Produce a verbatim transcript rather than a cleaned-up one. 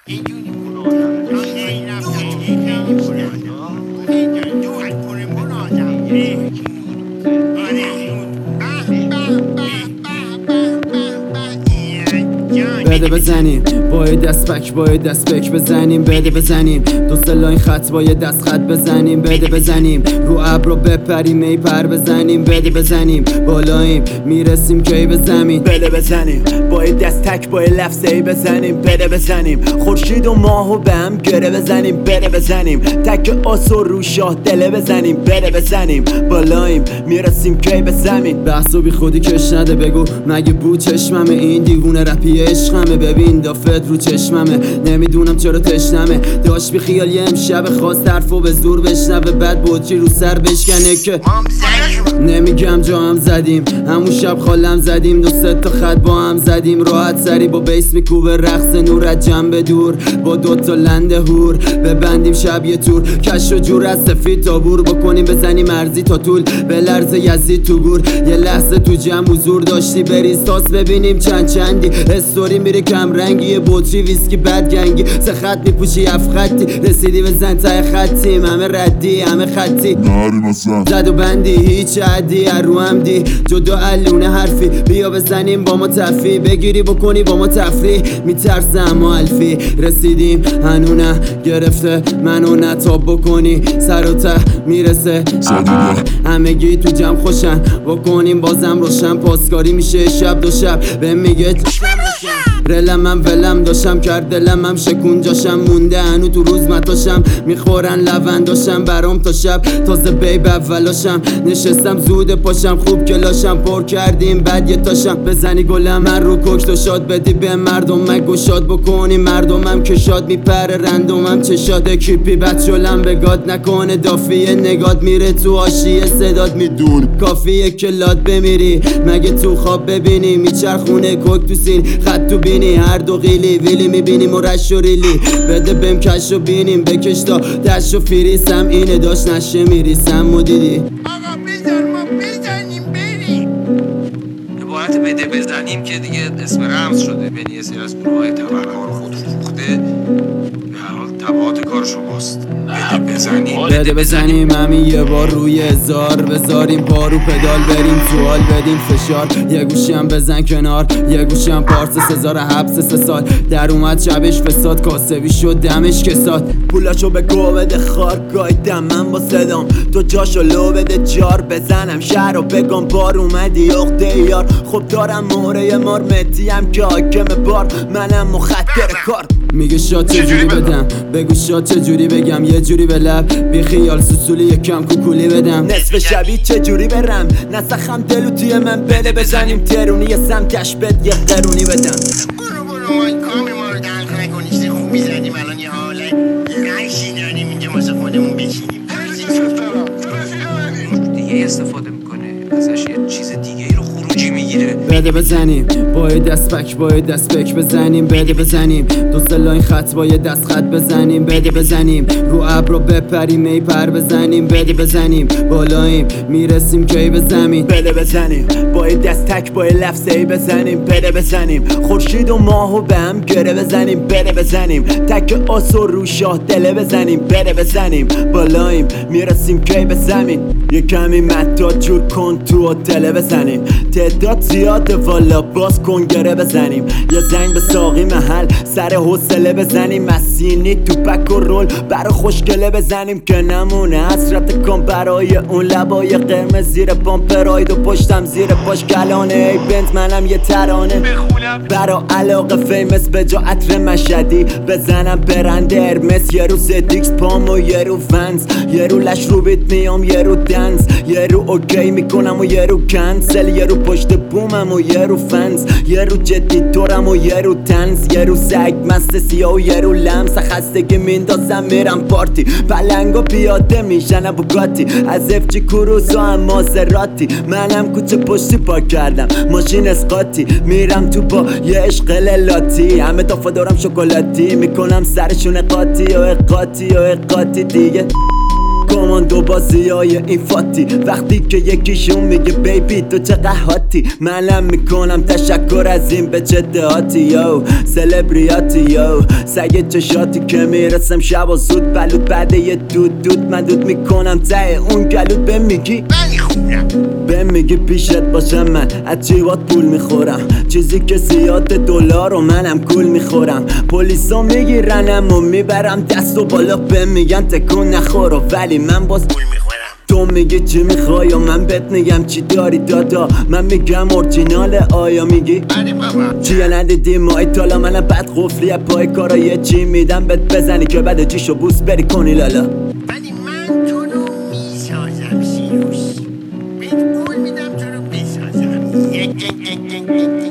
بده بزنیم باید دست پک باید دست پک بزنیم بده بزنیم دو سلاین خط باید دست خط بزنیم بده بزنیم رو ابرو بپریم ای پر بزنیم بده بزنیم بالاییم میرسیم کی به زمین بده بزنیم باید دست تک باید لفظ ای بزنیم بده بزنیم خورشید و ماهو به هم گره بزنیم بده بزنیم تک آسو رو شاه دله بزنیم بده بزنیم بالاییم میرسیم کی به زمین بحث و بی خودی کش نده بگو مگه بود چشممه این دیوونه رپی عشقمه ببین دافت رو چشممه نمیدونم چرا تشنمه داشت بی خیال یه امشب خواست حرفو به زور بشنوه بعد بودچی رو سر بشکنه که نمیگم جا هم زدیم همون شب خالم زدیم دو سه تا خط با هم زدیم راحت سری با بیس میکوبه رقص نور از جنب دور با دوتا لنده هور ببندیم شب یه تور کش و جور از سفید تا بور بکنیم بزنیم ارزی تا طول به لرز یزید تو گور یه لحظه تو جمع حضور داشتی بریز تاس ببینیم چند چندی استوری میره کم رنگی بطری ویسکی بد گنگی سه خط میپوشی اف خطی رسیدی به زن تای خطی همه ردی همه خطی زد و بندی هیچ عدی رو هم دی جدا علونه حرفی بیا بزنیم با ما تفی بگیری بکنی با ما تفریح میترسه اما الفی رسیدیم هنو نه گرفته منو نتاب بکنی سر و ته میرسه همگی تو جمع خوشن بکنیم بازم روشن پاسکاری میشه شب دو شب به میگه رلم من ولم داشتم کرد دلم هم شکون جاشم مونده هنو تو روز متاشم میخورن لونداشم برام تا شب تازه بیب اولاشم نشستم زود پاشم خوب کلاشم پر کردیم بعد یه تاشم بزنی گلم من رو کشت و شاد بدی به مردم من گشاد بکنی مردمم که شاد میپره رندومم چشاد کیپی بد شلم به گاد نکنه دافیه نگاد میره تو آشیه صداد میدون کافیه که لاد بمیری مگه تو خواب ببینی میچرخونه کوک تو سین خط تو بینی هر دو قیلی ویلی میبینیم و رش و ریلی بده بهم کش و بینیم بکش تا دش و فریسم اینه داشت نشه میریسم و دیدی آقا بزن ما بزنیم بریم عبارت بده بزنیم که دیگه اسم رمز شده بین یه سری از گروه های تبرکار خود فروخته به هر حال تبعات کار شماست بده بزنیم بده بزنیم همین یه بار روی هزار بذاریم پارو پدال بریم سوال بدیم فشار یه گوشی هم بزن کنار یه گوشی هم پارس سزار حبس سه سال در اومد شبش فساد کاسبی شد دمش کساد پولاشو به گو بده خار گایدم من با صدام تو جاشو لو بده جار بزنم شهر رو بگم بار اومدی اخته یار خب دارم موره مار مدیم که حاکم بار منم مخدر کار میگه شاد چجوری بدم بگو شاد چجوری بگم یه جوری به لب بی خیال سوسولی یکم کوکولی بدم نصف شبی چجوری برم نسخم دلو توی من بده بزنیم ترونی یه سمتش بد یه قرونی بدم برو برو ما کامی ما رو دلخ نکنی چیز خوبی زدیم الان یه حاله نشینانیم اینجا واسه خودمون بشینیم دیگه استفاده میکنه ازش یه چیز دیگه ای رو خروجی میگیره بده بزنیم باید دست پک باید دست پک بزنیم بده بزنیم دو سلاین خط باید دست خط بزنیم بده بزنیم رو ابرو بپریم ای پر بزنیم بده بزنیم بالاییم میرسیم کی به زمین بده بزنیم باید دست تک باید لفظ ای بزنیم بده بزنیم خورشید و ماهو به هم گره بزنیم بده بزنیم تک آسو رو شاه دله بزنیم بده بزنیم بالاییم میرسیم کی به زمین یه کمی مداد جور کن تو هتل بزنیم تعداد زیاده والا باز کن گره بزنیم یه زنگ به ساقی محل سر حوصله بزنیم مسینی تو پک و رول برا خوشگله بزنیم که نمونه حسرت کن برای اون لبای قرمز زیر پامپراید و پشتم زیر پاش کلانه ای بنت منم یه ترانه برا علاقه فیمس به جا عطر مشدی بزنم برنده ارمس یه رو زدیکس پام و یه رو فنز یه رو لش رو بیت میام یه رو دنس یه رو اوکی میکنم و یه رو کنسل یه رو پشت بومم و یه رو فنز یه رو جدی دورم و یه رو تنز یه رو سگ مست سیاه و یه رو لمس خستگی میندازم میرم پارتی پلنگو پیاده میشنم بوگاتی از افجی کروسو هم مازراتی منم کوچه پشتی پاک کردم ماشین اسقاطی میرم تو با یه عشق لاتی همه دافا دارم شکلاتی میکنم سرشون قاطی و قاطی و قاطی دیگه کماندو بازی های این فاتی وقتی که یکیشون میگه بیبی تو چه قحاتی منم میکنم تشکر از این به جدهاتی یو سلبریاتی یو سگ چشاتی که میرسم شب و زود بلود بعد یه دود دود من دود میکنم ته اون گلود به میگی ولی خوبم به میگی پیشت باشم من از جیبات پول میخورم چیزی که زیاد دلار و منم کول میخورم پلیسا میگیرنم و میبرم دست و بالا به میگن تکون نخورو ولی من باز پول میخورم تو میگی چی میخوای و من بهت میگم چی داری دادا من میگم اورجینال آیا میگی بله بابا چیه ندیدی مای تالا منم بد قفلی پای کارا یه چی میدم بهت بزنی که بعد جیشو بوس بری کنی لالا ولی من تو رو میسازم سیروس بهت قول میدم تو رو بسازم یک یک یک یک یک